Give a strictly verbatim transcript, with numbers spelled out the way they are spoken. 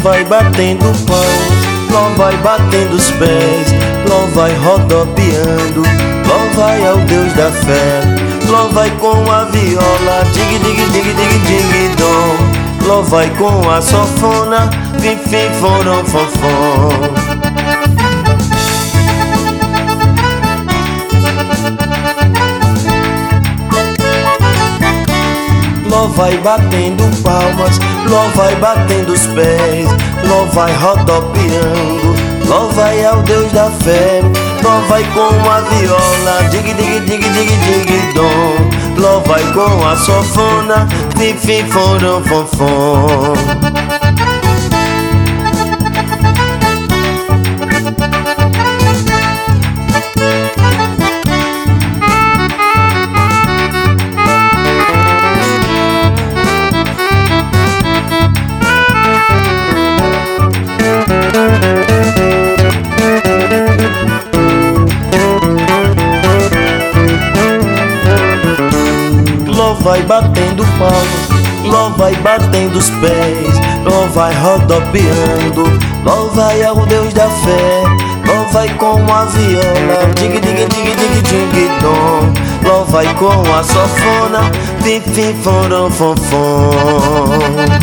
vai batendo palmas, Ló vai batendo os pés, Ló vai rodopiando, Ló vai ao Deus da fé. Ló vai com a viola, dig dig dig dig dig dom. Ló vai com a sanfona, fim fim foram fonfon. Ló vai batendo palmas, Ló vai batendo os pés, Ló vai rodopiando, Ló vai ao Deus da fé. Ló vai com a viola, dig dig dig dig dig dom. Ló vai com a sanfona, fim fim foram fonfon. Ló vai batendo palmas, Ló vai batendo os pés, Ló vai rodopiando, Ló vai ao Deus da fé. Ló vai com a viola, dig dig dig dig dig dom. Ló vai com a sanfona, fim fim foram fonfon.